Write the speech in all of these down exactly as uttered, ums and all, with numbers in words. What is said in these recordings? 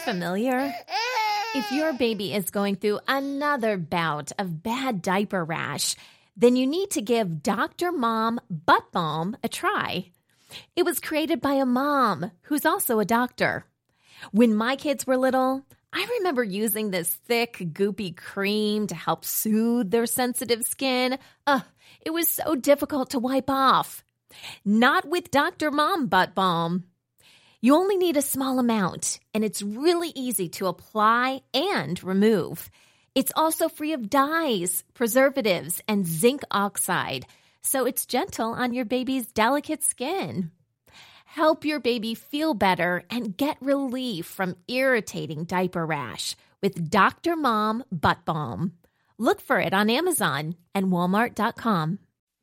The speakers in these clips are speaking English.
familiar? If your baby is going through another bout of bad diaper rash, then you need to give Doctor Mom Butt Balm a try. It was created by a mom who's also a doctor. When my kids were little, I remember using this thick, goopy cream to help soothe their sensitive skin. Ugh, it was so difficult to wipe off. Not with Doctor Mom Butt Balm. You only need a small amount, and it's really easy to apply and remove. It's also free of dyes, preservatives, and zinc oxide, so it's gentle on your baby's delicate skin. Help your baby feel better and get relief from irritating diaper rash with Doctor Mom Butt Balm. Look for it on Amazon and Walmart dot com.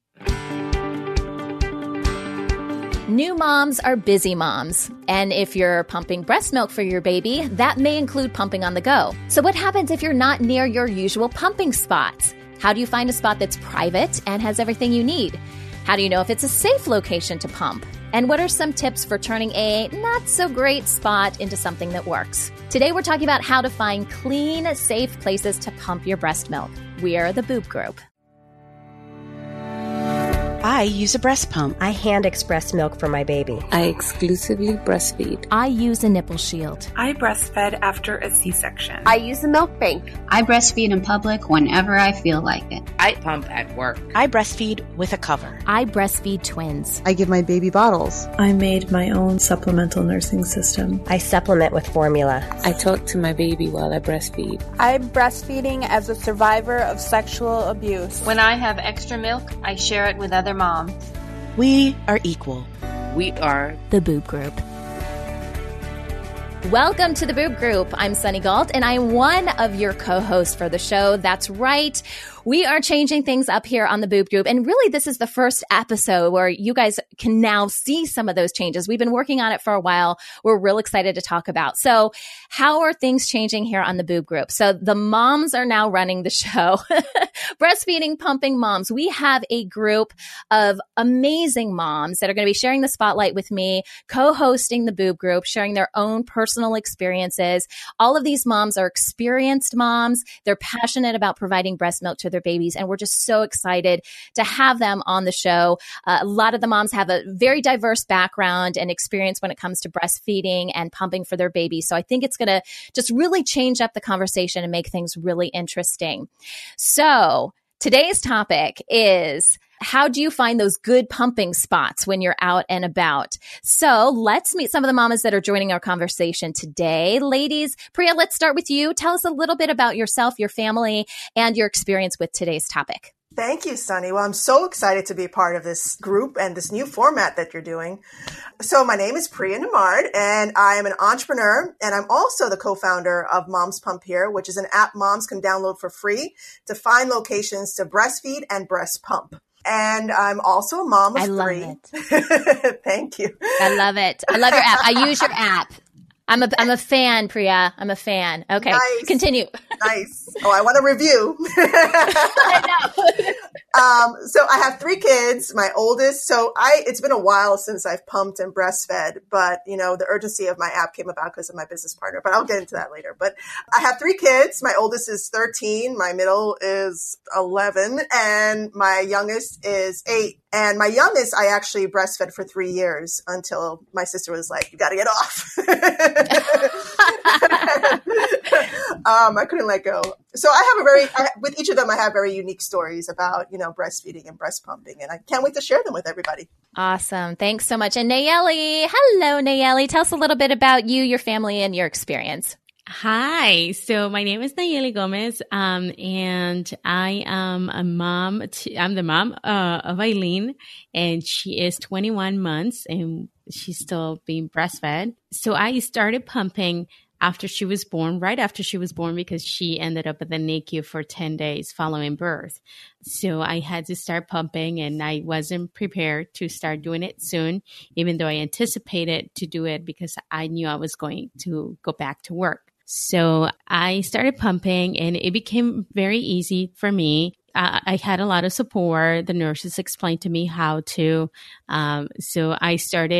New moms are busy moms. And if you're pumping breast milk for your baby, that may include pumping on the go. So what happens if you're not near your usual pumping spots? How do you find a spot that's private and has everything you need? How do you know if it's a safe location to pump? And what are some tips for turning a not-so-great spot into something that works? Today, we're talking about how to find clean, safe places to pump your breast milk. We're the Boob Group. I use a breast pump. I hand express milk for my baby. I exclusively breastfeed. I use a nipple shield. I breastfed after a C-section. I use a milk bank. I breastfeed in public whenever I feel like it. I pump at work. I breastfeed with a cover. I breastfeed twins. I give my baby bottles. I made my own supplemental nursing system. I supplement with formula. I talk to my baby while I breastfeed. I'm breastfeeding as a survivor of sexual abuse. When I have extra milk, I share it with other moms. We are equal. We are the Boob Group. Welcome to the Boob Group. I'm Sunny Galt, and I'm one of your co-hosts for the show. That's right. We are changing things up here on the Boob Group. And really, this is the first episode where you guys can now see some of those changes. We've been working on it for a while. We're real excited to talk about. So how are things changing here on the Boob Group? So the moms are now running the show. Breastfeeding, pumping moms. We have a group of amazing moms that are going to be sharing the spotlight with me, co-hosting the Boob Group, sharing their own personal experiences. All of these moms are experienced moms. They're passionate about providing breast milk to their babies, and we're just so excited to have them on the show. Uh, a lot of the moms have a very diverse background and experience when it comes to breastfeeding and pumping for their babies. So I think it's going to just really change up the conversation and make things really interesting. So today's topic is, how do you find those good pumping spots when you're out and about? So let's meet some of the mamas that are joining our conversation today. Ladies, Priya, let's start with you. Tell us a little bit about yourself, your family, and your experience with today's topic. Thank you, Sunny. Well, I'm so excited to be part of this group and this new format that you're doing. So my name is Priya Nemard, and I am an entrepreneur, and I'm also the co-founder of Moms Pump Here, which is an app moms can download for free to find locations to breastfeed and breast pump. And I'm also a mom of I love three. It. Thank you. I love it. I love your app. I use your app. I'm a I'm a fan, Priya. I'm a fan. Okay, nice. Continue. Nice. Oh, I want a review. I know. um, so I have three kids. My oldest. So I. It's been a while since I've pumped and breastfed, but you know the urgency of my app came about because of my business partner. But I'll get into that later. But I have three kids. My oldest is thirteen. My middle is eleven, and my youngest is eight. And my youngest, I actually breastfed for three years until my sister was like, "You got to get off." um, I couldn't let go. So I have a very, I, with each of them, I have very unique stories about, you know, breastfeeding and breast pumping. And I can't wait to share them with everybody. Awesome. Thanks so much. And Nayeli, hello, Nayeli. Tell us a little bit about you, your family, and your experience. Hi. So my name is Nayeli Gomez, um, and I am a mom. To, I'm the mom uh, of Eileen, and she is twenty-one months, and she's still being breastfed. So I started pumping after she was born, right after she was born, because she ended up at the N I C U for ten days following birth. So I had to start pumping, and I wasn't prepared to start doing it soon, even though I anticipated to do it because I knew I was going to go back to work. So I started pumping, and it became very easy for me. Uh, I had a lot of support. The nurses explained to me how to. Um, so I started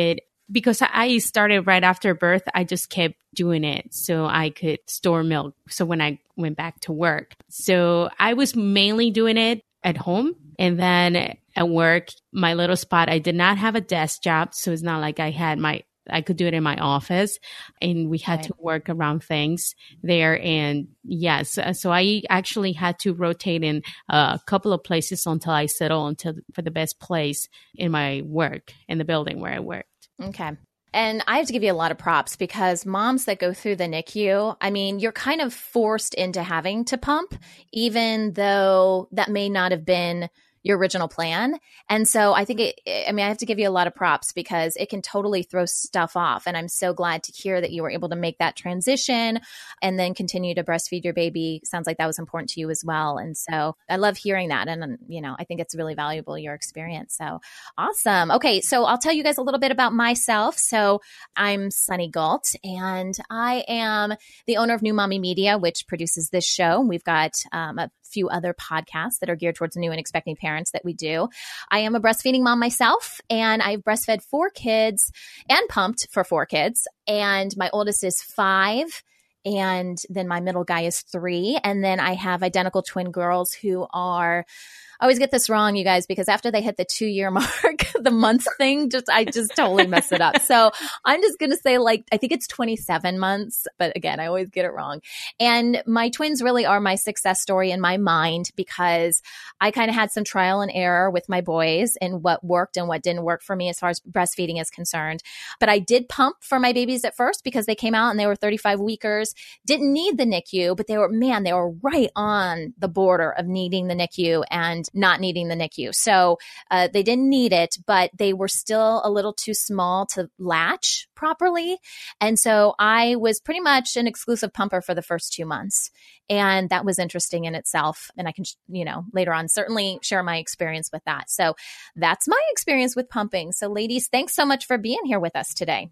because I started right after birth, I just kept doing it so I could store milk. So when I went back to work, so I was mainly doing it at home. And then at work, my little spot, I did not have a desk job. So it's not like I had my, I could do it in my office, and we had right. to work around things there. And yes, so I actually had to rotate in a couple of places until I settled until for the best place in my work, in the building where I worked. Okay. And I have to give you a lot of props because moms that go through the N I C U, I mean, you're kind of forced into having to pump, even though that may not have been your original plan. And so I think it, I mean, I have to give you a lot of props because it can totally throw stuff off. And I'm so glad to hear that you were able to make that transition and then continue to breastfeed your baby. Sounds like that was important to you as well. And so I love hearing that. And, you know, I think it's really valuable, your experience. So awesome. Okay. So I'll tell you guys a little bit about myself. So I'm Sunny Gault, and I am the owner of New Mommy Media, which produces this show. We've got um, a few other podcasts that are geared towards new and expecting parents that we do. I am a breastfeeding mom myself, and I've breastfed four kids and pumped for four kids. And my oldest is five, and then my middle guy is three. And then I have identical twin girls who are, I always get this wrong, you guys, because after they hit the two year mark, the months thing, just I just totally mess it up. So I'm just going to say, like, I think it's twenty-seven months, but again, I always get it wrong. And my twins really are my success story in my mind because I kind of had some trial and error with my boys and what worked and what didn't work for me as far as breastfeeding is concerned. But I did pump for my babies at first because they came out and they were thirty-five weekers, didn't need the N I C U, but they were, man, they were right on the border of needing the N I C U and not needing the N I C U. So uh, they didn't need it, but they were still a little too small to latch properly. And so I was pretty much an exclusive pumper for the first two months. And that was interesting in itself. And I can, you know, later on certainly share my experience with that. So that's my experience with pumping. So ladies, thanks so much for being here with us today.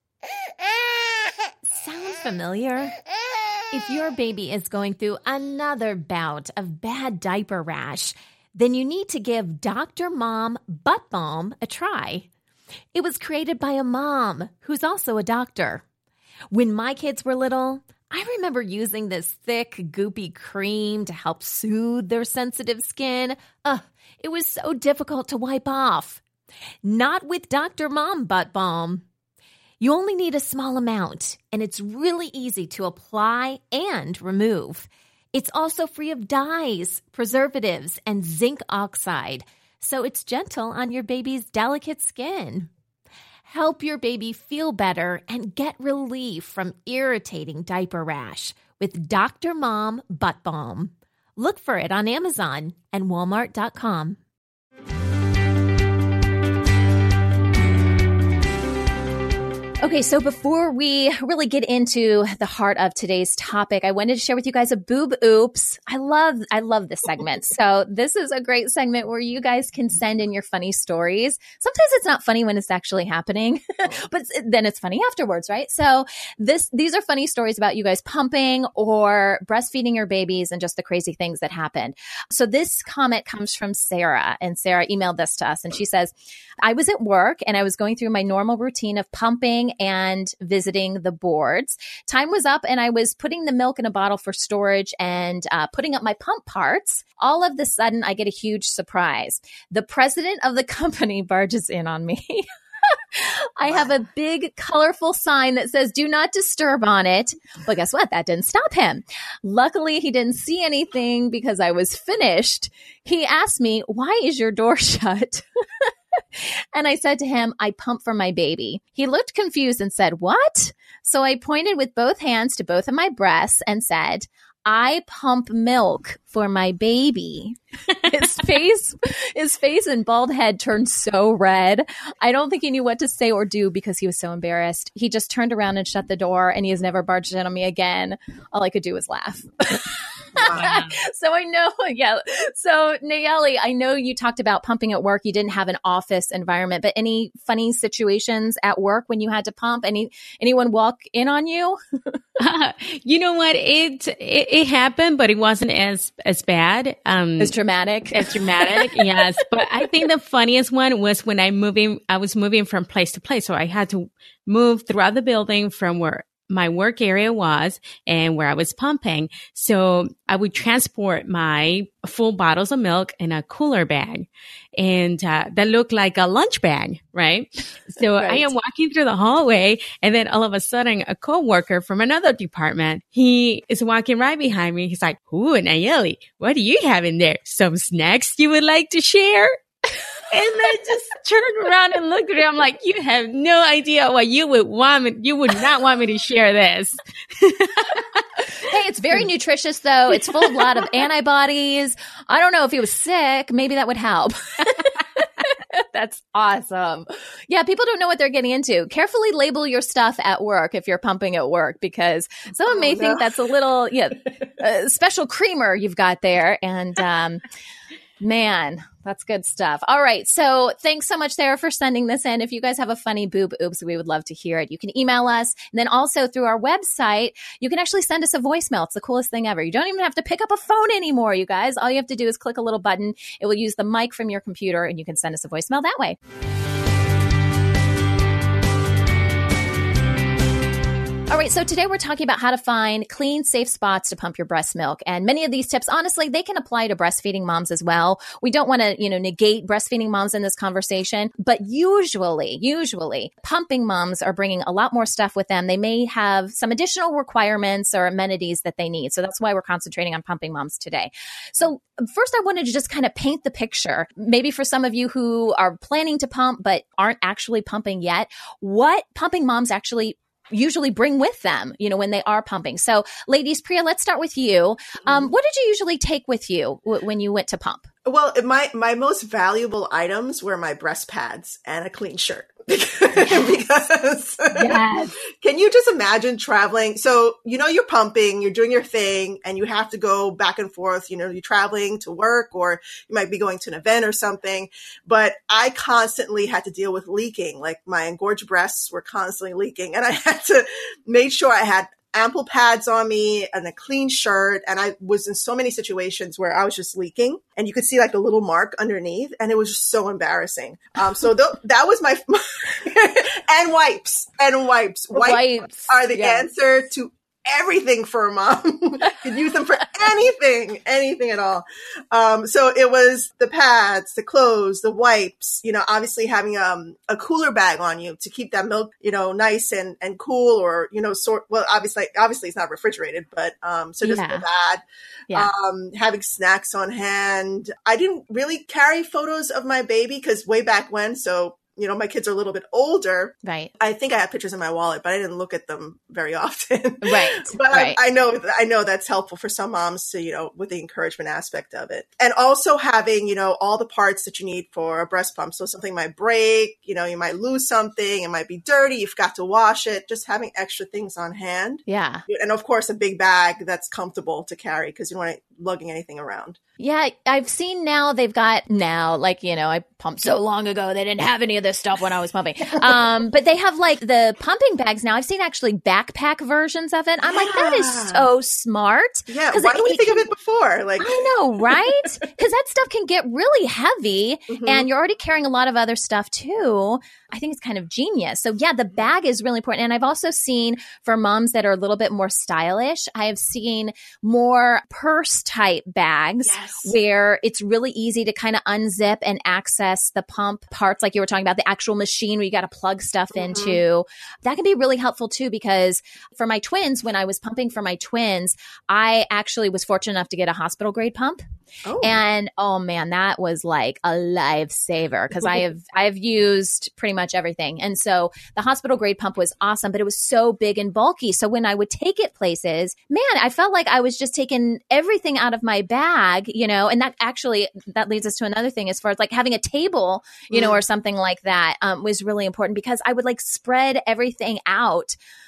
Sound familiar? If your baby is going through another bout of bad diaper rash, then you need to give Doctor Mom Butt Balm a try. It was created by a mom who's also a doctor. When my kids were little, I remember using this thick, goopy cream to help soothe their sensitive skin. Ugh, it was so difficult to wipe off. Not with Doctor Mom Butt Balm. You only need a small amount, and it's really easy to apply and remove. It's also free of dyes, preservatives, and zinc oxide, so it's gentle on your baby's delicate skin. Help your baby feel better and get relief from irritating diaper rash with Doctor Mom Butt Balm. Look for it on Amazon and Walmart dot com. Okay, so before we really get into the heart of today's topic, I wanted to share with you guys a boob oops. I love, I love this segment. So this is a great segment where you guys can send in your funny stories. Sometimes it's not funny when it's actually happening, but then it's funny afterwards, right? So this, these are funny stories about you guys pumping or breastfeeding your babies and just the crazy things that happened. So this comment comes from Sarah, and Sarah emailed this to us, and she says, I was at work and I was going through my normal routine of pumping and visiting the boards. Time was up and I was putting the milk in a bottle for storage and uh, putting up my pump parts. All of a sudden, I get a huge surprise. The president of the company barges in on me. I have a big, colorful sign that says, do not disturb on it. But guess what? That didn't stop him. Luckily, he didn't see anything because I was finished. He asked me, why is your door shut? And I said to him, I pump for my baby. He looked confused and said, what? So I pointed with both hands to both of my breasts and said, I pump milk for my baby. His face, his face and bald head turned so red. I don't think he knew what to say or do because he was so embarrassed. He just turned around and shut the door, and he has never barged in on me again. All I could do was laugh. So I know, yeah. So Nayeli, I know you talked about pumping at work. You didn't have an office environment, but any funny situations at work when you had to pump? Any anyone walk in on you? uh, you know what? It, it it happened, but it wasn't as as bad. Um, as dramatic. As dramatic, yes. But I think the funniest one was when I moving. I was moving from place to place, so I had to move throughout the building from where my work area was and where I was pumping. So I would transport my full bottles of milk in a cooler bag, and uh, that looked like a lunch bag, right? So right. I am walking through the hallway, and then all of a sudden a coworker from another department, he is walking right behind me. He's like, "Ooh, Nayeli, what do you have in there? Some snacks you would like to share?" And I just turned around and looked at him. I'm like, you have no idea what you would want me. You would not want me to share this. Hey, it's very nutritious, though. It's full of a lot of antibodies. I don't know if he was sick. Maybe that would help. That's awesome. Yeah, people don't know what they're getting into. Carefully label your stuff at work if you're pumping at work, because someone may oh, no. think that's a little yeah, uh, special creamer you've got there. And um, man, that's good stuff. All right. So thanks so much, Sarah, for sending this in. If you guys have a funny boob oops, we would love to hear it. You can email us. And then also through our website, you can actually send us a voicemail. It's the coolest thing ever. You don't even have to pick up a phone anymore, you guys. All you have to do is click a little button. It will use the mic from your computer, and you can send us a voicemail that way. All right, so today we're talking about how to find clean, safe spots to pump your breast milk. And many of these tips, honestly, they can apply to breastfeeding moms as well. We don't want to, you know, negate breastfeeding moms in this conversation, but usually, usually pumping moms are bringing a lot more stuff with them. They may have some additional requirements or amenities that they need. So that's why we're concentrating on pumping moms today. So first, I wanted to just kind of paint the picture, maybe for some of you who are planning to pump but aren't actually pumping yet, what pumping moms actually usually bring with them, you know, when they are pumping. So ladies, Priya, let's start with you. Um, what did you usually take with you w- when you went to pump? Well, my, my most valuable items were my breast pads and a clean shirt. Yes. Because yes. Can you just imagine traveling? So, you know, you're pumping, you're doing your thing, and you have to go back and forth. You know, you're traveling to work, or you might be going to an event or something. But I constantly had to deal with leaking. Like, my engorged breasts were constantly leaking, and I had to make sure I had ample pads on me and a clean shirt. And I was in so many situations where I was just leaking, and you could see like a little mark underneath, and it was just so embarrassing. Um, so th- that was my, and wipes and wipes. Wipes, wipes. are the yes. answer to everything for a mom. You could use them for anything, anything at all. Um, so it was the pads, the clothes, the wipes, you know, obviously having um, a cooler bag on you to keep that milk, you know, nice and, and cool, or, you know, sort, well, obviously, obviously it's not refrigerated, but, um, so just yeah. that, yeah. um, having snacks on hand. I didn't really carry photos of my baby because way back when, so you know, my kids are a little bit older. Right. I think I have pictures in my wallet, but I didn't look at them very often. Right. But right. I, I know, I know that's helpful for some moms to, you know, with the encouragement aspect of it. And also having, you know, all the parts that you need for a breast pump. So something might break, you know, you might lose something, it might be dirty, you forgot to wash it, just having extra things on hand. Yeah. And of course, a big bag that's comfortable to carry because you don't want to lugging anything around. Yeah, I've seen now they've got now, like, you know, I pumped so long ago, they didn't have any of this stuff when I was pumping. Um, but they have like the pumping bags now. I've seen actually backpack versions of it. I'm yeah. like, that is so smart. Yeah, why didn't we think of it before? Like, I know, right? Because that stuff can get really heavy, mm-hmm. and you're already carrying a lot of other stuff too. I think it's kind of genius. So yeah, the bag is really important. And I've also seen for moms that are a little bit more stylish, I have seen more purse type bags yes. where it's really easy to kind of unzip and access the pump parts, like you were talking about, the actual machine where you got to plug stuff mm-hmm. into. That can be really helpful too, because for my twins, when I was pumping for my twins, I actually was fortunate enough to get a hospital grade pump. Oh. And oh man, that was like a lifesaver because I have I've used pretty much everything. And so the hospital grade pump was awesome, but it was so big and bulky. So when I would take it places, man, I felt like I was just taking everything out of my bag, you know, and that actually, that leads us to another thing as far as like having a table, you mm. know, or something like that um, was really important because I would like spread everything out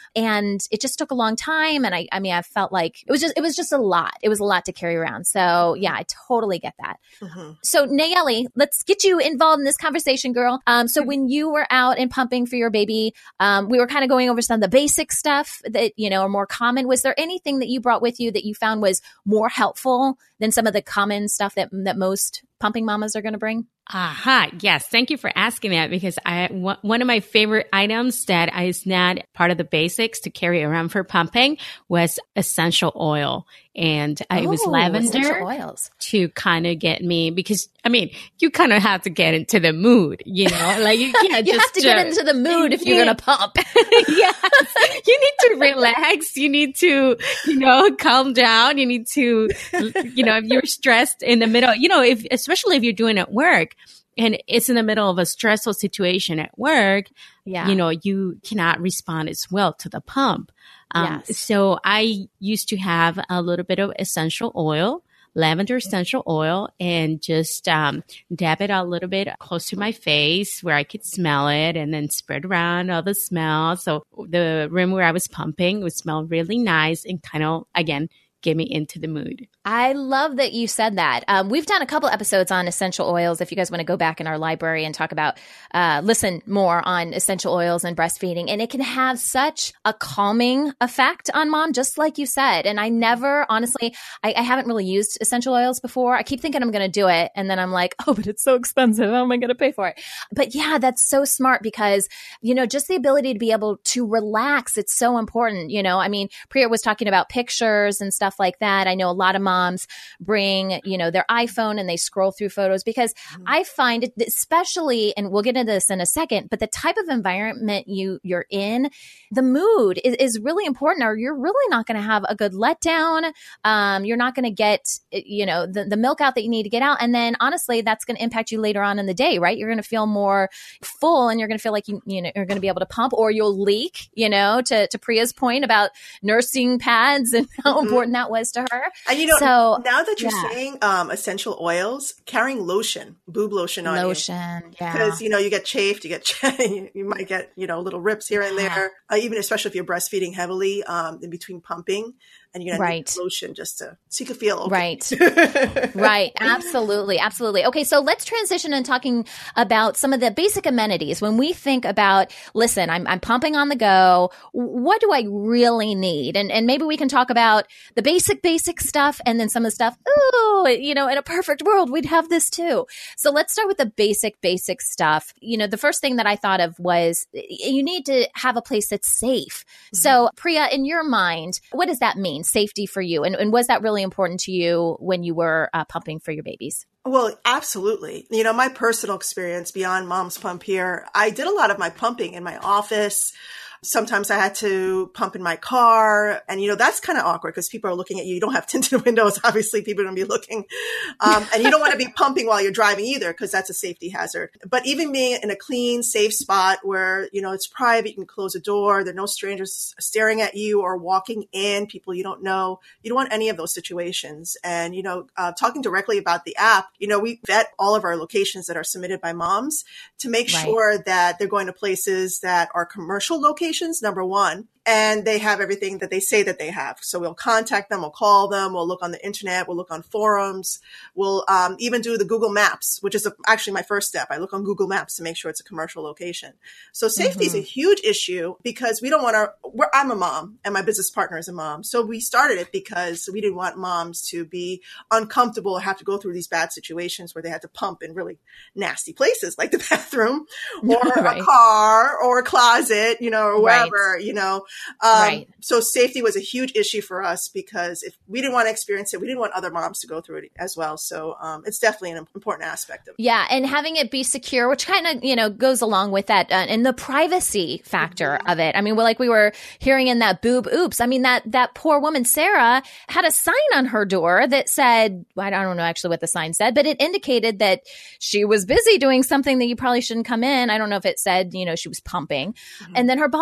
And it just took a long time. And I, I mean, I felt like it was just, it was just a lot. It was a lot to carry around. So yeah, I totally get that. Mm-hmm. So Nayeli, let's get you involved in this conversation, girl. Um, so when you were out and pumping for your baby, um, we were kind of going over some of the basic stuff that, you know, are more common. Was there anything that you brought with you that you found was more helpful than some of the common stuff that, that most pumping mamas are going to bring? Aha. Yes. Thank you for asking that, because I, w- one of my favorite items that is not part of the basics to carry around for pumping was essential oil. And uh, oh, it was lavender oils. To kind of get me, because I mean, you kind of have to get into the mood, you know, like you can't you just have to get into the mood if you're going to pump. Yes. You need to relax. You need to, you know, calm down. You need to, you know, if you're stressed in the middle, you know, if, especially if you're doing it at work, and it's in the middle of a stressful situation at work, yeah. you know, you cannot respond as well to the pump. Um, yes. So I used to have a little bit of essential oil, lavender essential oil, and just um, dab it a little bit close to my face where I could smell it, and then spread around all the smell. So the room where I was pumping would smell really nice and kind of, again, get me into the mood. I love that you said that. Um, we've done a couple episodes on essential oils. If you guys want to go back in our library and talk about, uh, listen more on essential oils and breastfeeding, and it can have such a calming effect on mom, just like you said. And I never, honestly, I, I haven't really used essential oils before. I keep thinking I'm going to do it, and then I'm like, oh, but it's so expensive. How am I going to pay for it? But yeah, that's so smart, because, you know, just the ability to be able to relax, it's so important. You know, I mean, Priya was talking about pictures and stuff like that. I know a lot of moms bring, you know, their iPhone and they scroll through photos, because mm-hmm. I find it, especially, and we'll get into this in a second, but the type of environment you you're in, the mood is, is really important, or you're really not going to have a good letdown. Um, you're not going to get, you know, the, the milk out that you need to get out. And then honestly, that's going to impact you later on in the day, right? You're going to feel more full, and you're going to feel like you, you know, you're going to be able to pump, or you'll leak, you know, to, to Priya's point about nursing pads and how mm-hmm. important that was to her. And you know, so, now that you're yeah. saying um, essential oils, carrying lotion, boob lotion on lotion, you. Lotion, yeah. Because, you know, you get chafed, you get, you, you might get, you know, little rips here and there, uh, even especially if you're breastfeeding heavily um, in between pumping. And you're going right. to need lotion just to, so you can feel okay. Right. Right. Absolutely. Absolutely. Okay. So let's transition and talking about some of the basic amenities. When we think about, listen, I'm, I'm pumping on the go. What do I really need? And, and maybe we can talk about the basic, basic stuff, and then some of the stuff, ooh, you know, in a perfect world, we'd have this too. So let's start with the basic, basic stuff. You know, the first thing that I thought of was you need to have a place that's safe. Mm-hmm. So Priya, in your mind, what does that mean? Safety for you, and, and was that really important to you when you were uh, pumping for your babies? Well, absolutely. You know, my personal experience beyond Mom's Pump here, I did a lot of my pumping in my office. Sometimes I had to pump in my car, and, you know, that's kind of awkward because people are looking at you. You don't have tinted windows. Obviously, people are going to be looking. Um, and you don't want to be pumping while you're driving either, because that's a safety hazard. But even being in a clean, safe spot where, you know, it's private, you can close a door, there are no strangers staring at you or walking in, people you don't know. You don't want any of those situations. And, you know, uh, talking directly about the app, you know, we vet all of our locations that are submitted by moms to make right. sure that they're going to places that are commercial locations. Number one, and they have everything that they say that they have. So we'll contact them, we'll call them, we'll look on the internet, we'll look on forums, we'll um, even do the Google Maps, which is a, actually my first step. I look on Google Maps to make sure it's a commercial location. So safety mm-hmm. is a huge issue because we don't want our, we're, I'm a mom and my business partner is a mom. So we started it because we didn't want moms to be uncomfortable or have to go through these bad situations where they had to pump in really nasty places like the bathroom or right. a car or a closet, you know, or wherever, right. you know. Um, right. So safety was a huge issue for us because if we didn't want to experience it, we didn't want other moms to go through it as well. So um, it's definitely an important aspect of it. Yeah. And having it be secure, which kind of, you know, goes along with that uh, and the privacy factor mm-hmm. of it. I mean, well, like we were hearing in that boob oops. I mean, that, that poor woman, Sarah, had a sign on her door that said, I don't know actually what the sign said, but it indicated that she was busy doing something that you probably shouldn't come in. I don't know if it said, you know, she was pumping. Mm-hmm. And then her boss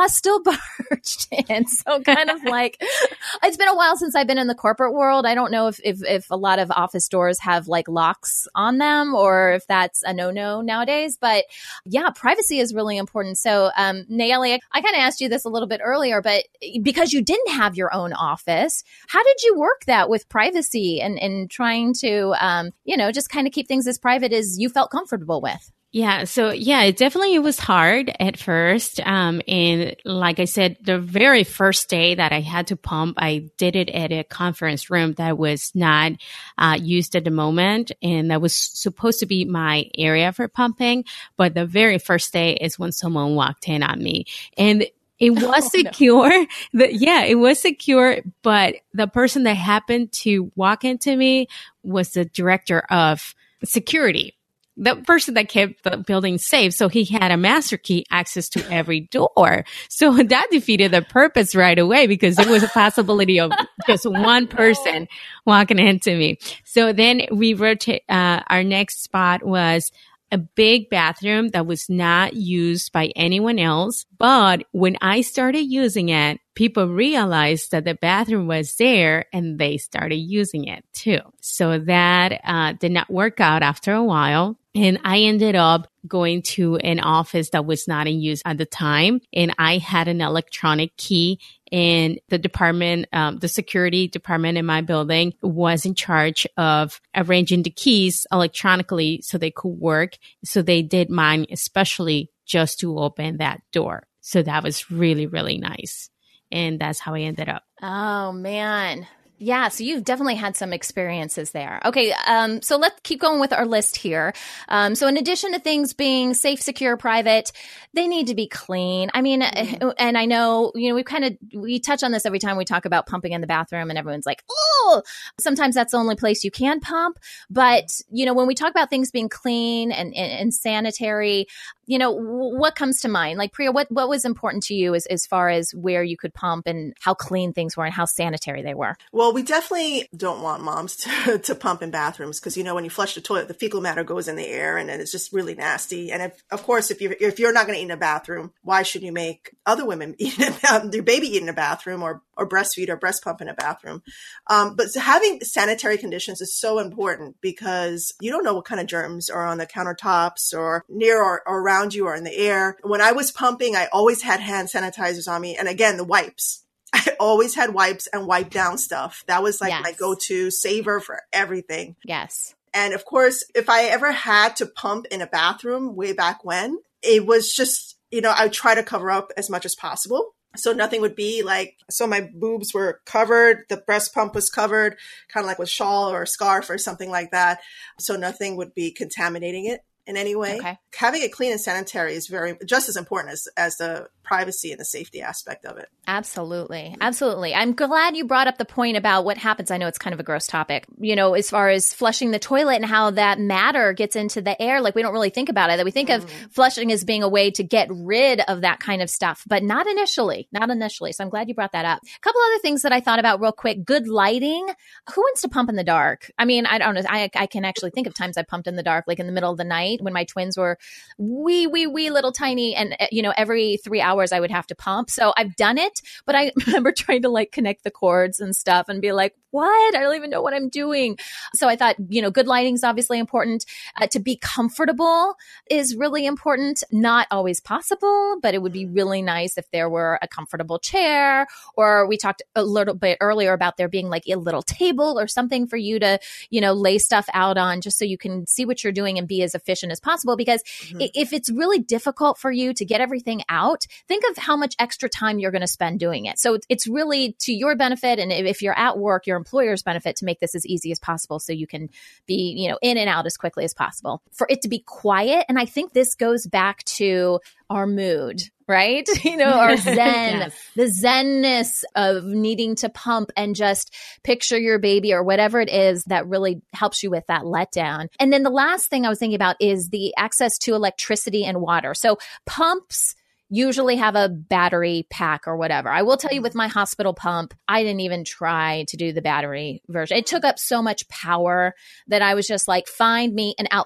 was still barged in. So kind of like, it's been a while since I've been in the corporate world. I don't know if, if, if a lot of office doors have like locks on them or if that's a no-no nowadays. But yeah, privacy is really important. So um, Nayeli, I kind of asked you this a little bit earlier, but because you didn't have your own office, how did you work that with privacy and, and trying to, um, you know, just kind of keep things as private as you felt comfortable with? Yeah. So yeah, it definitely it was hard at first. Um, and like I said, the very first day that I had to pump, I did it at a conference room that was not uh, used at the moment. And that was supposed to be my area for pumping. But the very first day is when someone walked in on me, and it was oh, secure. No. The, yeah, it was secure. But the person that happened to walk into me was the director of security. The person that kept the building safe. So he had a master key access to every door. So that defeated the purpose right away because there was a possibility of just one person walking into me. So then we rotate, uh, our next spot was a big bathroom that was not used by anyone else. But when I started using it, people realized that the bathroom was there and they started using it too. So that uh, did not work out after a while. And I ended up going to an office that was not in use at the time. And I had an electronic key, and the department, um, the security department in my building was in charge of arranging the keys electronically so they could work. So they did mine especially just to open that door. So that was really, really nice. And that's how I ended up. Oh, man. Yeah, so you've definitely had some experiences there. Okay, um, so let's keep going with our list here. Um, so in addition to things being safe, secure, private, they need to be clean. I mean, mm-hmm. and I know, you know, we kind of, we touch on this every time we talk about pumping in the bathroom and everyone's like, oh, sometimes that's the only place you can pump. But, you know, when we talk about things being clean and, and, and sanitary, you know, what comes to mind? Like, Priya, what, what was important to you as, as far as where you could pump and how clean things were and how sanitary they were? Well, we definitely don't want moms to, to pump in bathrooms because, you know, when you flush the toilet, the fecal matter goes in the air and then it's just really nasty. And if, of course, if you're, if you're not going to eat in a bathroom, why should you make other women eat in a, their baby eat in a bathroom or, or breastfeed or breast pump in a bathroom? Um, but having sanitary conditions is so important because you don't know what kind of germs are on the countertops or near or, or around you or in the air. When I was pumping, I always had hand sanitizers on me. And again, the wipes. I always had wipes and wipe down stuff. That was like yes. my go-to saver for everything. Yes. And of course, if I ever had to pump in a bathroom way back when, it was just, you know, I would try to cover up as much as possible. So nothing would be like, so my boobs were covered, the breast pump was covered, kind of like with shawl or a scarf or something like that. So nothing would be contaminating it in any way. Okay. Having it clean and sanitary is very, just as important as, as the privacy and the safety aspect of it. Absolutely. Absolutely. I'm glad you brought up the point about what happens. I know it's kind of a gross topic, you know, as far as flushing the toilet and how that matter gets into the air. Like we don't really think about it, that we think mm. of flushing as being a way to get rid of that kind of stuff, but not initially, not initially. So I'm glad you brought that up. A couple other things that I thought about real quick. Good lighting. Who wants to pump in the dark? I mean, I don't know. I, I can actually think of times I pumped in the dark, like in the middle of the night when my twins were wee, wee, wee little tiny. And, you know, every three hours I would have to pump. So I've done it, but I remember trying to like connect the cords and stuff and be like, what? I don't even know what I'm doing. So I thought, you know, good lighting is obviously important. Uh, to be comfortable is really important. Not always possible, but it would be really nice if there were a comfortable chair, or we talked a little bit earlier about there being like a little table or something for you to, you know, lay stuff out on just so you can see what you're doing and be as efficient as possible. Because mm-hmm. if it's really difficult for you to get everything out, think of how much extra time you're going to spend doing it. So it's really to your benefit. And if you're at work, your employer's benefit to make this as easy as possible so you can be, you know, in and out as quickly as possible. For it to be quiet. And I think this goes back to our mood, right? You know, our zen, yes. the zenness of needing to pump and just picture your baby or whatever it is that really helps you with that letdown. And then the last thing I was thinking about is the access to electricity and water. So pumps usually have a battery pack or whatever. I will tell you with my hospital pump, I didn't even try to do the battery version. It took up so much power that I was just like, find me an outlet.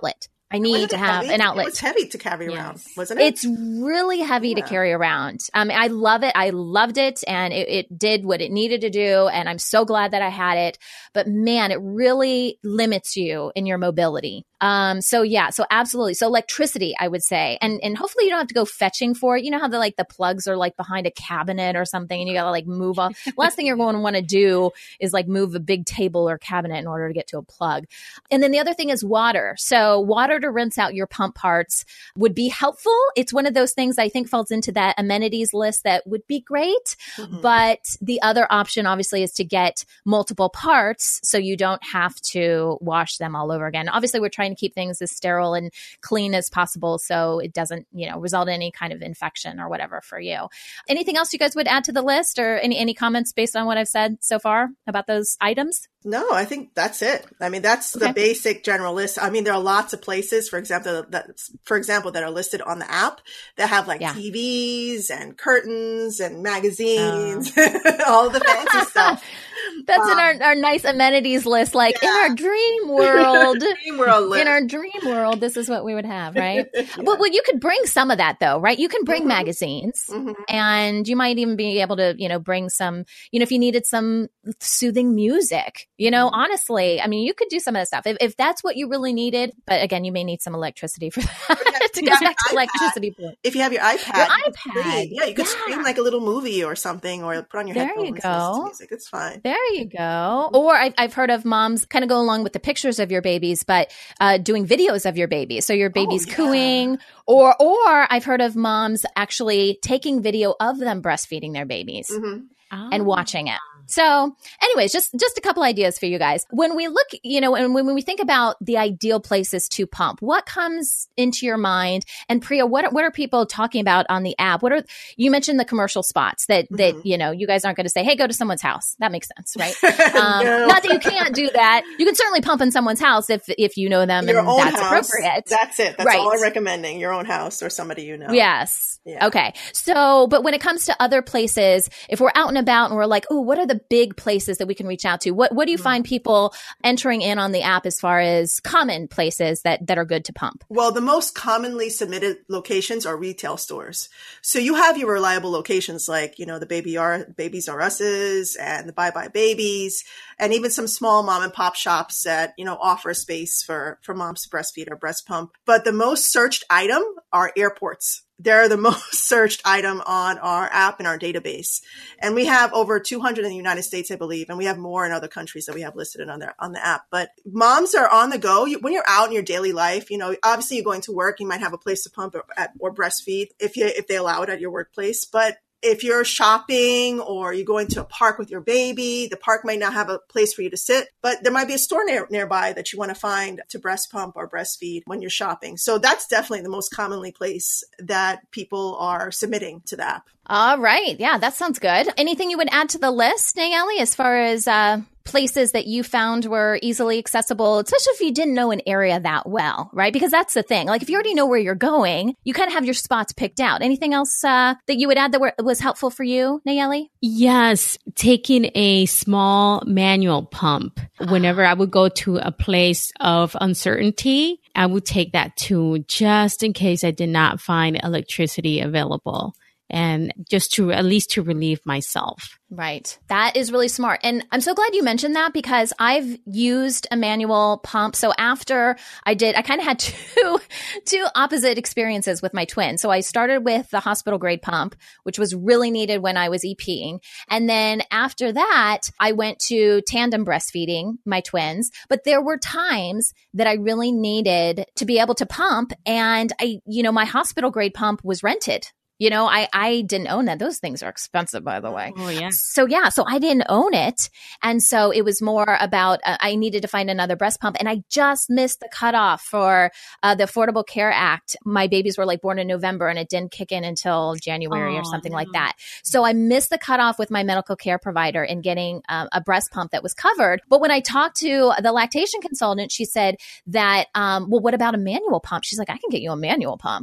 I need to have heavy? an outlet. It was heavy to carry yes. around, wasn't it? It's really heavy yeah. to carry around. Um, I love it. I loved it, and it, it did what it needed to do, and I'm so glad that I had it. But man, it really limits you in your mobility. Um, so yeah, so absolutely. So electricity, I would say, and and hopefully you don't have to go fetching for it. You know how the like the plugs are like behind a cabinet or something, and you gotta like move off. Last thing you're going to want to do is like move a big table or cabinet in order to get to a plug. And then the other thing is water. So water to rinse out your pump parts would be helpful. It's one of those things I think falls into that amenities list that would be great. Mm-hmm. But the other option obviously is to get multiple parts so you don't have to wash them all over again. Obviously, we're trying to keep things as sterile and clean as possible so it doesn't, you know, result in any kind of infection or whatever for you. Anything else you guys would add to the list, or any, any comments based on what I've said so far about those items? No, I think that's it. I mean, that's okay. The basic general list. I mean, there are lots of places, for example, that, for example, that are listed on the app that have like yeah. T Vs and curtains and magazines, oh. all the fancy stuff. That's um, in our, our nice amenities list. Like yeah. in our dream world, dream world list. in our dream world, this is what we would have, right? yeah. Well, well, you could bring some of that though, right? You can bring mm-hmm. magazines mm-hmm. and you might even be able to, you know, bring some, you know, if you needed some soothing music, you know, mm-hmm. honestly, I mean, you could do some of that stuff if, if that's what you really needed. But again, you may need some electricity for that to go back to electricity. Point. If you have your iPad, your iPad. Yeah, you could yeah. stream like a little movie or something, or put on your there headphones. You go. Music. It's fine. There you go. Or I've, I've heard of moms kind of go along with the pictures of your babies, but uh, doing videos of your baby. So your baby's oh, yeah. cooing, or or I've heard of moms actually taking video of them breastfeeding their babies mm-hmm. oh. and watching it. So anyways, just, just a couple ideas for you guys. When we look, you know, and when, when we think about the ideal places to pump, what comes into your mind? And Priya, what are, what are people talking about on the app? What are, you mentioned the commercial spots that, mm-hmm. that, you know, you guys aren't going to say, hey, go to someone's house. That makes sense, right? Um, no. Not that you can't do that. You can certainly pump in someone's house if, if you know them your and own that's house. appropriate. That's it. That's right. all I'm recommending. Your own house or somebody you know. Yes. Yeah. Okay. So, but when it comes to other places, if we're out and about and we're like, oh, what are the big places that we can reach out to? What what do you mm-hmm. find people entering in on the app as far as common places that, that are good to pump? Well, the most commonly submitted locations are retail stores. So you have your reliable locations like, you know, the Baby R, Babies R Us's and the Bye Bye Babies, and even some small mom and pop shops that, you know, offer a space for, for moms to breastfeed or breast pump. But the most searched item are airports. They're the most searched item on our app and our database. And we have over two hundred in the United States, I believe. And we have more in other countries that we have listed on the, on the app. But moms are on the go. You, when you're out in your daily life, you know, obviously you're going to work, you might have a place to pump or, at, or breastfeed if you, if they allow it at your workplace. But if you're shopping or you're going to a park with your baby, the park might not have a place for you to sit, but there might be a store near, nearby that you want to find to breast pump or breastfeed when you're shopping. So that's definitely the most commonly place that people are submitting to the app. All right. Yeah, that sounds good. Anything you would add to the list, Nayeli, as far as uh, places that you found were easily accessible, especially if you didn't know an area that well, right? Because that's the thing. Like if you already know where you're going, you kind of have your spots picked out. Anything else uh, that you would add that were, was helpful for you, Nayeli? Yes, taking a small manual pump. Whenever I would go to a place of uncertainty, I would take that too, just in case I did not find electricity available. And just to at least to relieve myself. Right. That is really smart. And I'm so glad you mentioned that because I've used a manual pump. So after I did, I kind of had two, two opposite experiences with my twin. So I started with the hospital grade pump, which was really needed when I was EPing. And then after that, I went to tandem breastfeeding my twins. But there were times that I really needed to be able to pump. And I, you know, my hospital grade pump was rented. You know, I, I didn't own that. Those things are expensive, by the way. Oh, yeah. So, yeah. So I didn't own it. And so it was more about uh, I needed to find another breast pump. And I just missed the cutoff for uh, the Affordable Care Act. My babies were like born in November and it didn't kick in until January oh, or something no. like that. So I missed the cutoff with my medical care provider in getting um, a breast pump that was covered. But when I talked to the lactation consultant, she said that, um, well, what about a manual pump? She's like, I can get you a manual pump.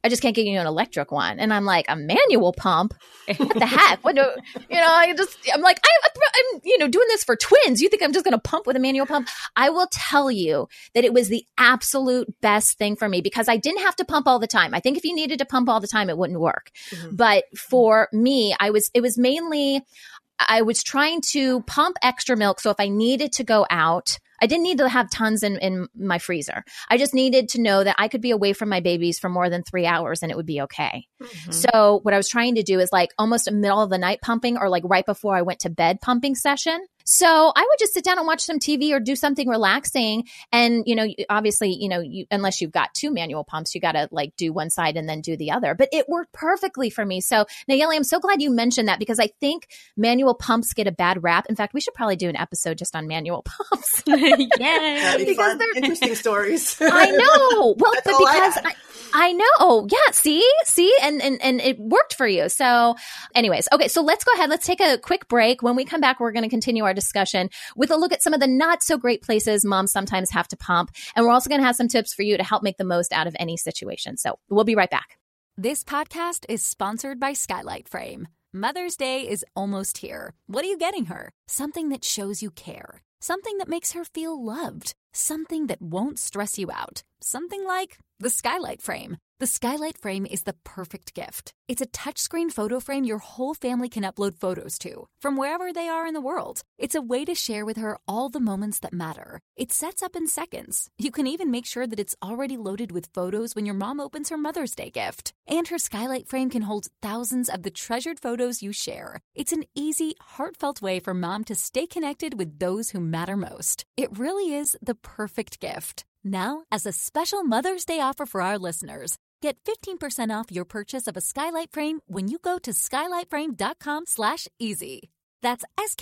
I just can't get you an electric one. And I'm like, a manual pump? What the heck? What do, you know, I just, I'm like, I, I'm, you know, doing this for twins. You think I'm just going to pump with a manual pump? I will tell you that it was the absolute best thing for me because I didn't have to pump all the time. I think if you needed to pump all the time, it wouldn't work. Mm-hmm. But for me, I was, it was mainly, I was trying to pump extra milk. So if I needed to go out, I didn't need to have tons in, in my freezer. I just needed to know that I could be away from my babies for more than three hours and it would be okay. Mm-hmm. So what I was trying to do is like almost a middle of the night pumping or like right before I went to bed pumping session. So I would just sit down and watch some T V or do something relaxing. And, you know, obviously, you know, you, unless you've got two manual pumps, you got to like do one side and then do the other. But it worked perfectly for me. So Nayeli, I'm so glad you mentioned that because I think manual pumps get a bad rap. In fact, we should probably do an episode just on manual pumps. Yeah, that'd be fun. Interesting stories. I know. Well, but because I, I know. Yeah. See, see, and, and, and it worked for you. So anyways, okay. So let's go ahead. Let's take a quick break. When we come back, we're going to continue our discussion with a look at some of the not so great places moms sometimes have to pump. And we're also going to have some tips for you to help make the most out of any situation. So we'll be right back. This podcast is sponsored by Skylight Frame. Mother's Day is almost here. What are you getting her? Something that shows you care. Something that makes her feel loved. Something that won't stress you out. Something like the Skylight Frame. The Skylight Frame is the perfect gift. It's a touchscreen photo frame your whole family can upload photos to, from wherever they are in the world. It's a way to share with her all the moments that matter. It sets up in seconds. You can even make sure that it's already loaded with photos when your mom opens her Mother's Day gift. And her Skylight Frame can hold thousands of the treasured photos you share. It's an easy, heartfelt way for mom to stay connected with those who matter most. It really is the perfect gift. Now, as a special Mother's Day offer for our listeners, get fifteen percent off your purchase of a Skylight Frame when you go to skylightframe.com slash easy. That's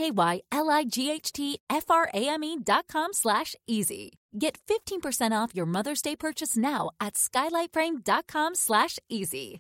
S-K-Y-L-I-G-H-T-F-R-A-M-E dot com slash easy. Get fifteen percent off your Mother's Day purchase now at skylightframe.com slash easy.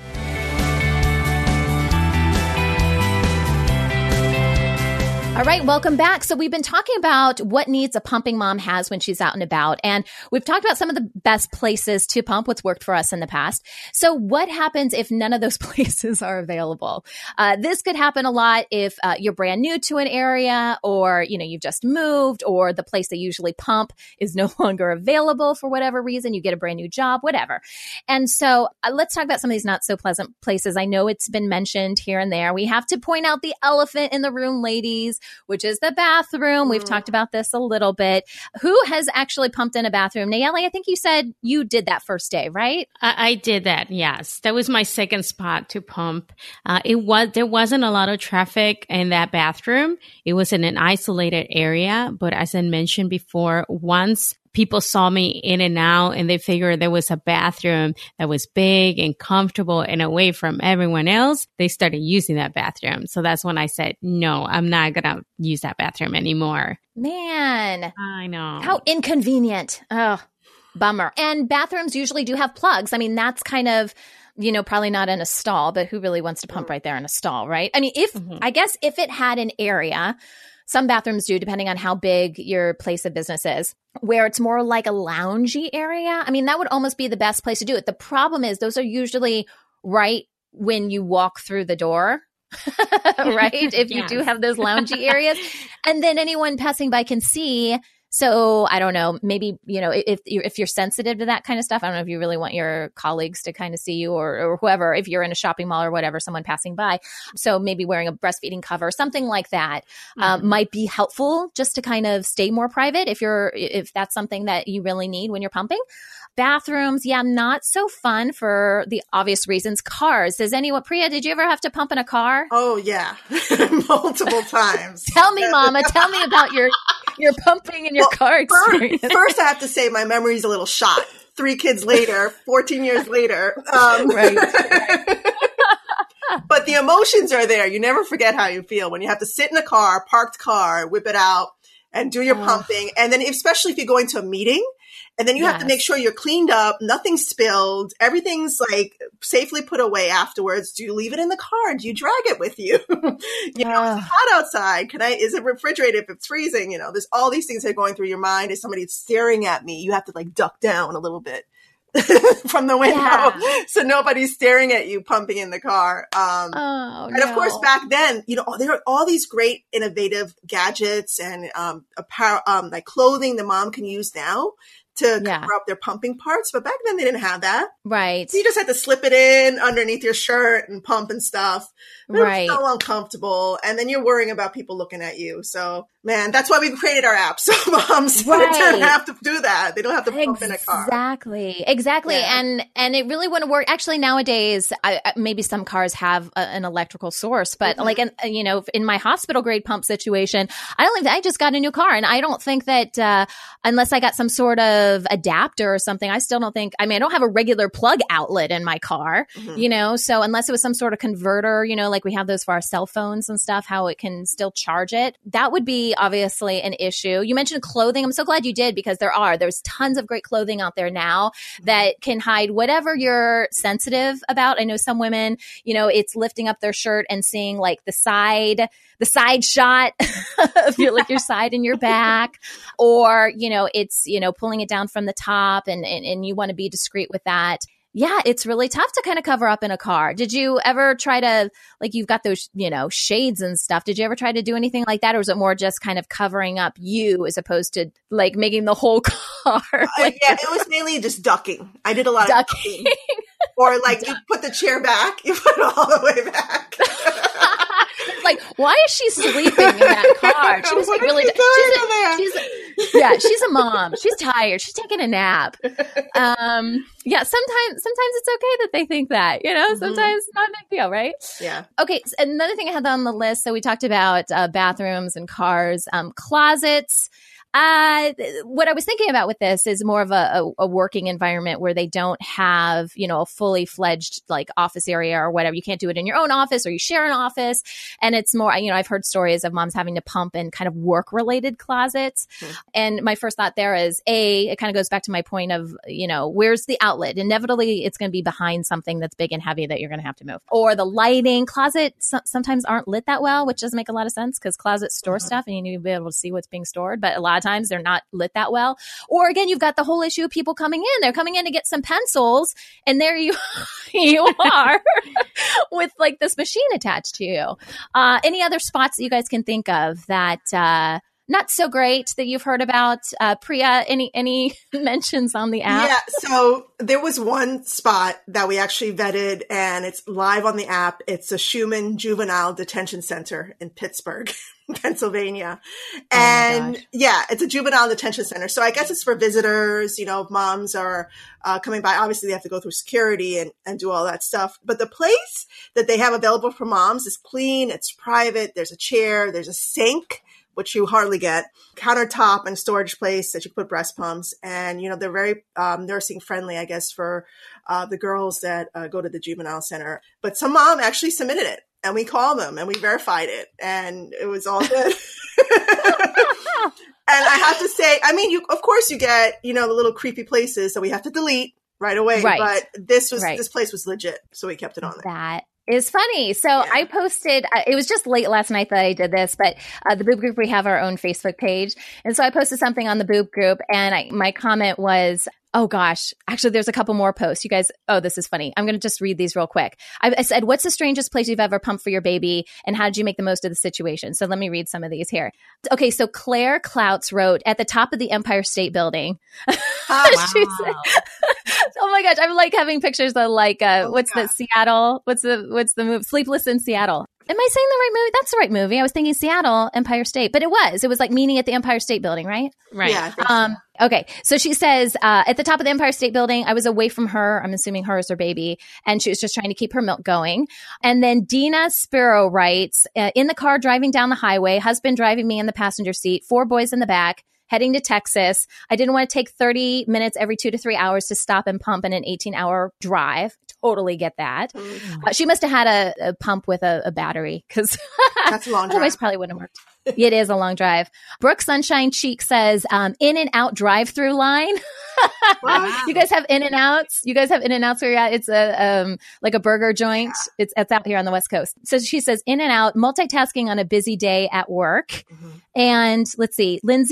All right, welcome back. So we've been talking about what needs a pumping mom has when she's out and about. And we've talked about some of the best places to pump, what's worked for us in the past. So what happens if none of those places are available? Uh, this could happen a lot if uh, you're brand new to an area or, you know, you've just moved or the place they usually pump is no longer available for whatever reason. You get a brand new job, whatever. And so uh, let's talk about some of these not so pleasant places. I know it's been mentioned here and there. We have to point out the elephant in the room, ladies, which is the bathroom. We've mm. talked about this a little bit. Who has actually pumped in a bathroom? Nayeli, I think you said you did that first day, right? I, I did that. Yes. That was my second spot to pump. Uh, it was, there wasn't a lot of traffic in that bathroom. It was in an isolated area. But as I mentioned before, once people saw me in and out and they figured there was a bathroom that was big and comfortable and away from everyone else, they started using that bathroom. So that's when I said, no, I'm not going to use that bathroom anymore. Man. I know. How inconvenient. Oh, bummer. And bathrooms usually do have plugs. I mean, that's kind of, you know, probably not in a stall, but who really wants to pump right there in a stall, right? I mean, if, mm-hmm. I guess if it had an area, some bathrooms do, depending on how big your place of business is, where it's more like a loungy area. I mean, that would almost be the best place to do it. The problem is those are usually right when you walk through the door, right? If you yes. do have those loungy areas. And then anyone passing by can see. So I don't know, maybe, you know, if you're, if you're sensitive to that kind of stuff, I don't know if you really want your colleagues to kind of see you or, or whoever, if you're in a shopping mall or whatever, someone passing by. So maybe wearing a breastfeeding cover, something like that mm-hmm. um, might be helpful just to kind of stay more private if you're, if that's something that you really need when you're pumping. Bathrooms, yeah, not so fun for the obvious reasons. Cars. Does anyone, Priya, did you ever have to pump in a car? Oh, yeah. Multiple times. Tell me, Mama. Tell me about your your pumping in your well, car experience. First, first, I have to say my memory's a little shot. Three kids later, fourteen years later. Um, right. But the emotions are there. You never forget how you feel when you have to sit in a car, parked car, whip it out, and do your oh. pumping. And then especially if you go into a meeting, and then you yes. have to make sure you're cleaned up, nothing's spilled, everything's like safely put away afterwards. Do you leave it in the car? Do you drag it with you? you know, uh. is it hot outside? Can I, is it refrigerated if it's freezing? You know, there's all these things that are going through your mind. Is somebody staring at me? You have to like duck down a little bit from the window. Yeah. So nobody's staring at you pumping in the car. Um, oh, and no. of course, back then, you know, there are all these great innovative gadgets and um, apparel, um, like clothing the mom can use now to Yeah. cover up their pumping parts. But back then they didn't have that. Right. So you just had to slip it in underneath your shirt and pump and stuff. It was Right. so uncomfortable. And then you're worrying about people looking at you. So, man, that's why we created our app. So moms Right. don't have to do that. They don't have to pump in a car. Exactly. Exactly. Yeah. And and it really wouldn't work. Actually, nowadays, I, I- maybe some cars have a, an electrical source, but Mhm. like, in, you know, in my hospital grade pump situation, I don't think I just got a new car. And I don't think that uh, unless I got some sort of adapter or something, I still don't think, I mean, I don't have a regular plug outlet in my car, Mhm. you know, so unless it was some sort of converter, you know, like we have those for our cell phones and stuff, how it can still charge it, that would be obviously an issue. You mentioned clothing. I'm so glad you did, because there are, there's tons of great clothing out there now that can hide whatever you're sensitive about. I know some women, you know, it's lifting up their shirt and seeing like the side, the side shot of your, like your side and your back, or, you know, it's, you know, pulling it down from the top and, and, and you want to be discreet with that. Yeah, it's really tough to kind of cover up in a car. Did you ever try to, like, you've got those, you know, shades and stuff. Did you ever try to do anything like that? Or was it more just kind of covering up you as opposed to like making the whole car? Like, Uh, yeah, it was mainly just ducking. I did a lot ducking. of ducking. Or like you put the chair back, you put it all the way back. Like, why is she sleeping in that car? She was like really, she's, a, she's a, yeah, she's a mom. She's tired. She's taking a nap. Um, yeah, sometimes, sometimes it's okay that they think that, you know, sometimes Mhm. it's not a big deal, right? Yeah. Okay. So another thing I had on the list. So we talked about uh, bathrooms and cars, um, closets. Uh, what I was thinking about with this is more of a, a, a working environment where they don't have, you know, a fully fledged like office area or whatever. You can't do it in your own office or you share an office. And it's more, you know, I've heard stories of moms having to pump in kind of work related closets. Hmm. And my first thought there is A, it kind of goes back to my point of, you know, where's the outlet? Inevitably, it's going to be behind something that's big and heavy that you're going to have to move. Or the lighting. Closets so- sometimes aren't lit that well, which doesn't make a lot of sense because closets store Mhm. stuff and you need to be able to see what's being stored. But a lot of times they're not lit that well. Or again, you've got the whole issue of people coming in. They're coming in to get some pencils and there you, you are with like this machine attached to you. Uh, any other spots that you guys can think of that, uh, not so great that you've heard about? Uh, Priya, any, any mentions on the app? Yeah. So there was one spot that we actually vetted and it's live on the app. It's a Schumann Juvenile Detention Center in Pittsburgh, Pennsylvania. And yeah, it's a juvenile detention center. So I guess it's for visitors, you know, if moms are uh, coming by. Obviously they have to go through security and, and do all that stuff. But the place that they have available for moms is clean. It's private. There's a chair. There's a sink, which you hardly get, countertop and storage place that you put breast pumps. And, you know, they're very um, nursing friendly, I guess, for uh, the girls that uh, go to the juvenile center. But some mom actually submitted it and we called them and we verified it and it was all good. And I have to say, I mean, you, of course you get, you know, the little creepy places that we have to delete right away. Right. But this was, Right. this place was legit. So we kept it on there. That is funny. So I posted, uh, it was just late last night that I did this, but uh, the Boob Group, we have our own Facebook page. And so I posted something on the Boob Group and I, my comment was, oh gosh, actually there's a couple more posts. You guys, oh, this is funny. I'm going to just read these real quick. I, I said, what's the strangest place you've ever pumped for your baby? And how did you make the most of the situation? So let me read some of these here. Okay. So Claire Clouts wrote at the top of the Empire State Building. Oh, She said, oh my gosh. I'm like having pictures of like, uh, Oh, what's God. the Seattle? What's the, what's the move? Sleepless in Seattle. Am I saying the right movie? That's the right movie. I was thinking Seattle, Empire State, but it was, it was like meeting at the Empire State Building, right? Right. Yeah. I think Um, okay. So she says, uh, at the top of the Empire State Building, I was away from her. I'm assuming her is her baby. And she was just trying to keep her milk going. And then Dina Spiro writes, uh, in the car driving down the highway, husband driving me in the passenger seat, four boys in the back, heading to Texas. I didn't want to take thirty minutes every two to three hours to stop and pump in an eighteen hour drive. Totally get that. Mm-hmm. Uh, she must have had a, a pump with a, a battery because That's a long drive. otherwise probably wouldn't have worked. It is a long drive. Brooke Sunshine Cheek says, um, in and out drive through line. Wow. You guys have in and outs. You guys have in and outs where you're at. It's a, um, like a burger joint. It's, it's out here on the West Coast. So she says in and out, multitasking on a busy day at work. Mhm. And let's see, Lindsay Wheeler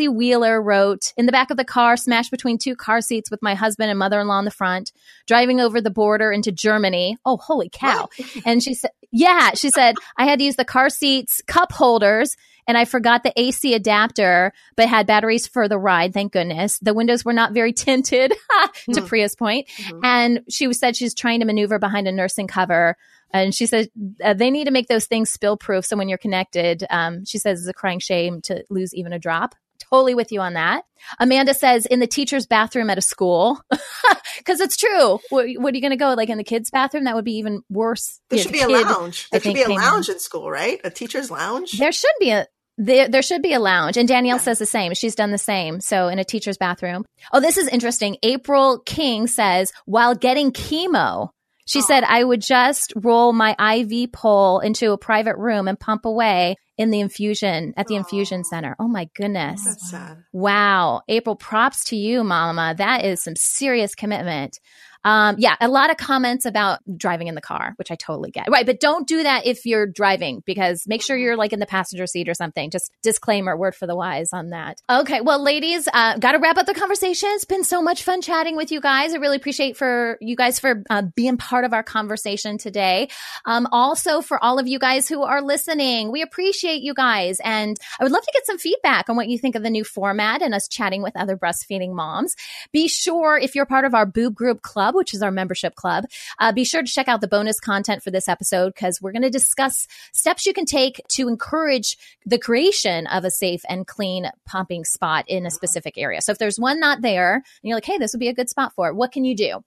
Tyler wrote, in the back of the car, smashed between two car seats with my husband and mother-in-law in the front, driving over the border into Germany. Oh, holy cow. And she said, yeah, she said, I had to use the car seats cup holders and I forgot the A C adapter, but had batteries for the ride. Thank goodness. The windows were not very tinted, to mm. Priya's point. Mm-hmm. And she said she's trying to maneuver behind a nursing cover. And she said uh, they need to make those things spill proof. So when you're connected, um, she says it's a crying shame to lose even a drop. Totally with you on that. Amanda says in the teacher's bathroom at a school, because it's true. What, what are you going to go, like in the kids' bathroom? That would be even worse. There yeah, should the be a kid, lounge. I There should think, be a lounge in. in school, right? A teacher's lounge? There should be a There, there should be a lounge. And Danielle yeah. says the same. She's done the same. So in a teacher's bathroom. Oh, this is interesting. April King says, while getting chemo, she oh. said, I would just roll my I V pole into a private room and pump away in the infusion, at the oh. infusion center. Oh my goodness. That's sad. Wow. April, props to you, Mama. That is some serious commitment. Um, yeah, a lot of comments about driving in the car, which I totally get. Right, but don't do that if you're driving, because make sure you're like in the passenger seat or something. Just disclaimer, word for the wise on that. Okay, well, ladies, uh, got to wrap up the conversation. It's been so much fun chatting with you guys. I really appreciate for you guys for uh, being part of our conversation today. Um, also, for all of you guys who are listening, we appreciate you guys. And I would love to get some feedback on what you think of the new format and us chatting with other breastfeeding moms. Be sure, if you're part of our Boob Group Club, which is our membership club, uh, be sure to check out the bonus content for this episode, because we're going to discuss steps you can take to encourage the creation of a safe and clean pumping spot in a specific area. So if there's one not there and you're like, hey, this would be a good spot for it, what can you do?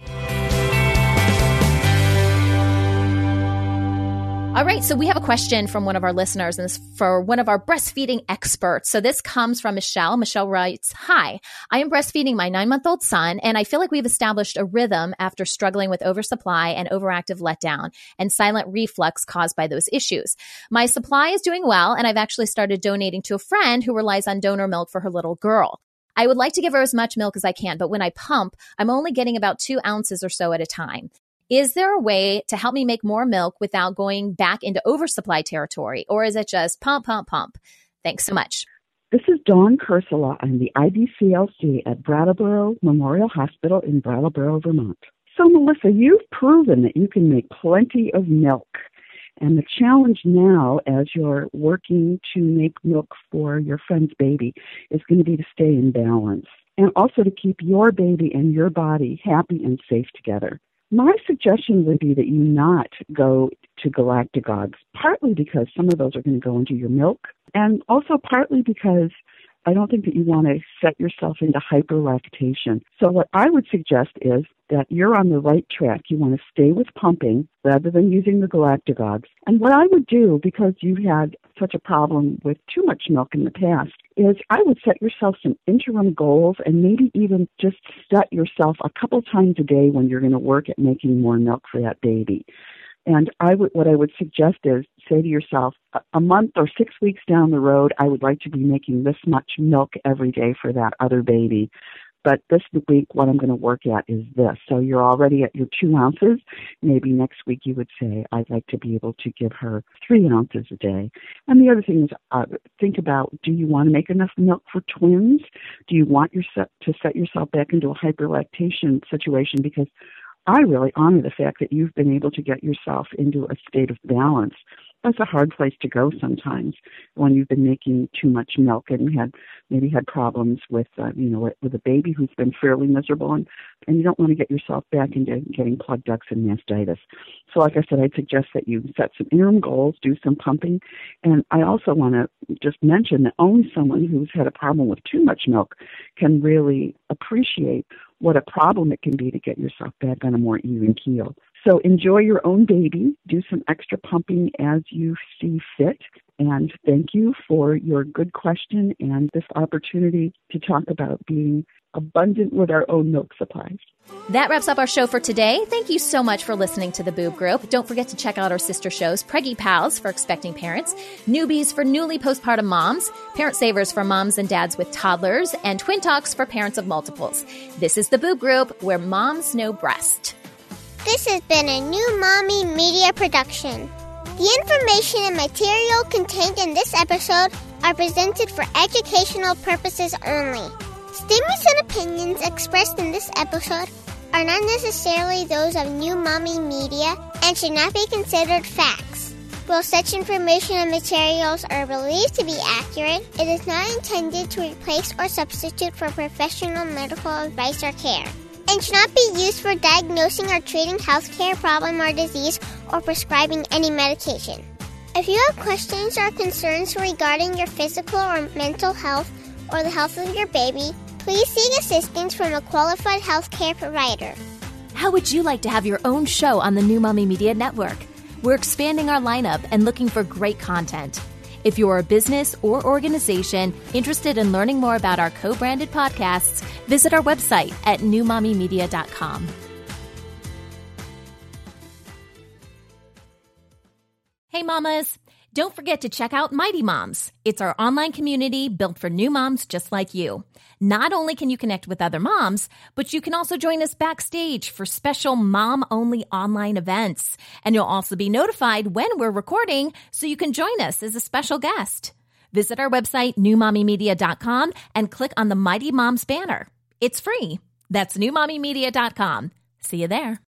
All right, so we have a question from one of our listeners, and this is for one of our breastfeeding experts. So this comes from Michelle. Michelle writes, hi, I am breastfeeding my nine-month-old son, and I feel like we've established a rhythm after struggling with oversupply and overactive letdown and silent reflux caused by those issues. My supply is doing well, and I've actually started donating to a friend who relies on donor milk for her little girl. I would like to give her as much milk as I can, but when I pump, I'm only getting about two ounces or so at a time. Is there a way to help me make more milk without going back into oversupply territory? Or is it just pump, pump, pump? Thanks so much. This is Dawn Kursula. I'm the I B C L C at Brattleboro Memorial Hospital in Brattleboro, Vermont. So, Melissa, you've proven that you can make plenty of milk. And the challenge now, as you're working to make milk for your friend's baby, is going to be to stay in balance. And also to keep your baby and your body happy and safe together. My suggestion would be that you not go to galactagogues, partly because some of those are going to go into your milk, and also partly because I don't think that you want to set yourself into hyperlactation. So what I would suggest is that you're on the right track. You want to stay with pumping rather than using the galactagogues. And what I would do, because you've had such a problem with too much milk in the past, is I would set yourself some interim goals and maybe even just set yourself a couple times a day when you're going to work at making more milk for that baby. And I would, what I would suggest is say to yourself, a, a month or six weeks down the road, I would like to be making this much milk every day for that other baby. But this week, what I'm going to work at is this. So you're already at your two ounces. Maybe next week you would say, I'd like to be able to give her three ounces a day. And the other thing is, uh, think about, do you want to make enough milk for twins? Do you want yourself to set yourself back into a hyperlactation situation? Because I really honor the fact that you've been able to get yourself into a state of balance. That's a hard place to go sometimes when you've been making too much milk and had maybe had problems with, uh, you know, with a baby who's been fairly miserable, and, and you don't want to get yourself back into getting plug ducts and mastitis. So like I said, I'd suggest that you set some interim goals, do some pumping, and I also want to just mention that only someone who's had a problem with too much milk can really appreciate what a problem it can be to get yourself back on a more even keel. So enjoy your own baby, do some extra pumping as you see fit, and thank you for your good question and this opportunity to talk about being abundant with our own milk supplies. That wraps up our show for today. Thank you so much for listening to The Boob Group. Don't forget to check out our sister shows, Preggy Pals for expecting parents, Newbies for newly postpartum moms, Parent Savers for moms and dads with toddlers, and Twin Talks for parents of multiples. This is The Boob Group, where moms know breast. This has been a New Mommy Media production. The information and material contained in this episode are presented for educational purposes only. Statements and opinions expressed in this episode are not necessarily those of New Mommy Media and should not be considered facts. While such information and materials are believed to be accurate, it is not intended to replace or substitute for professional medical advice or care, and should not be used for diagnosing or treating healthcare problem or disease or prescribing any medication. If you have questions or concerns regarding your physical or mental health or the health of your baby, please seek assistance from a qualified healthcare provider. How would you like to have your own show on the New Mommy Media Network? We're expanding our lineup and looking for great content. If you're a business or organization interested in learning more about our co-branded podcasts, visit our website at new mommy media dot com. Hey mamas, don't forget to check out Mighty Moms. It's our online community built for new moms just like you. Not only can you connect with other moms, but you can also join us backstage for special mom-only online events. And you'll also be notified when we're recording so you can join us as a special guest. Visit our website, new mommy media dot com, and click on the Mighty Moms banner. It's free. That's new mommy media dot com. See you there.